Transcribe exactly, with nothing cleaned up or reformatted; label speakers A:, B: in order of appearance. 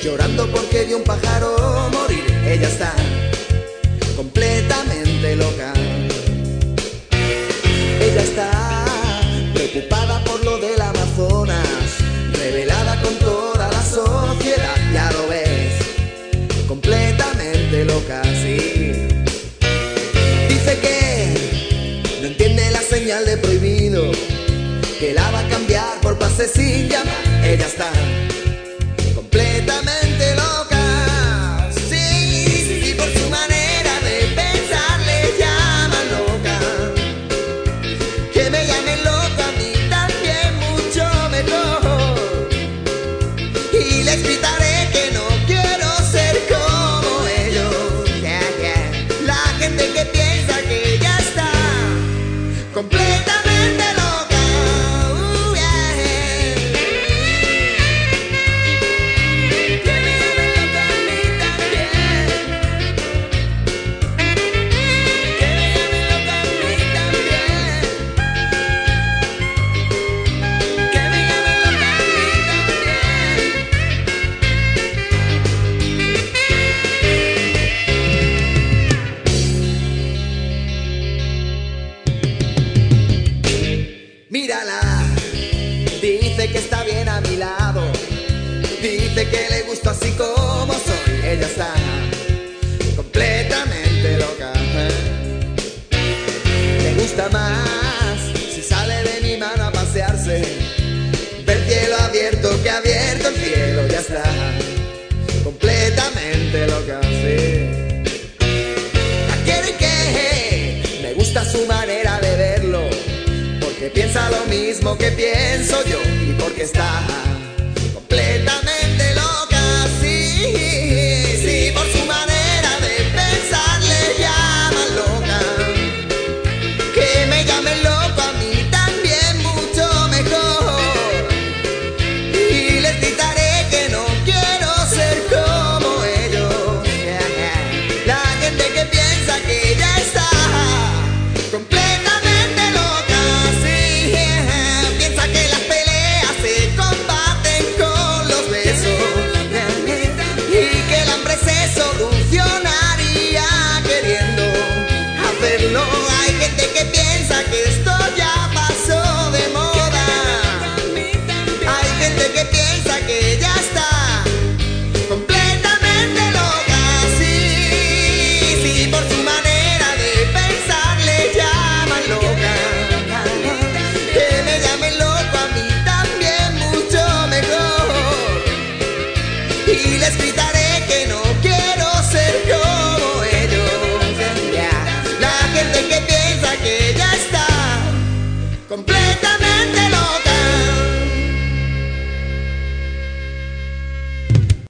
A: llorando porque vio un pájaro morir. Ella está completamente loca. Ella está preocupada por lo del Amazonas, revelada con toda la sociedad. Ya lo ves, completamente loca, sí. Dice que no entiende la señal de prohibido, que la va a cambiar por pase sin llamar. Ella está completamente loca, sí, y por su manera de pensar le llaman loca. Que me llamen loca a mí también mucho mejor, y les gritaré que no quiero ser como ellos. Yeah, yeah. La gente que piensa que ya está completamente loca. Uh, yeah. Que me llamen loca a mí también. Que me llamen loca a mí también. Que me llamen loca a mí también. Mírala, dice que está bien a mi lado, dice que le gusto así como soy. Ella está completamente loca, ¿eh? Le gusta más si sale de mi mano a pasearse, ver cielo abierto que abierto el cielo. Ya está completamente loca, sí. La quiero y que me gusta su manera de verlo, porque piensa lo mismo que pienso yo, y porque está completamente loca, sí, sí, por su manera de pensar le llaman loca. Que me llamen loco a mí también mucho mejor, y les gritaré que no quiero ser como ellos. Yeah, yeah. La gente que piensa que ya está completamente loca, sí, yeah. Piensa que las peleas se combaten con los besos, y que el hambre se solucionaría queriendo hacerlo. Hay gente que piensa que esto ya pasó de moda. Hay gente que piensa que ya está completamente loca, sí, sí, por su manera de pensar le llaman loca. Que me llamen loco a mí también mucho mejor, y les gritaré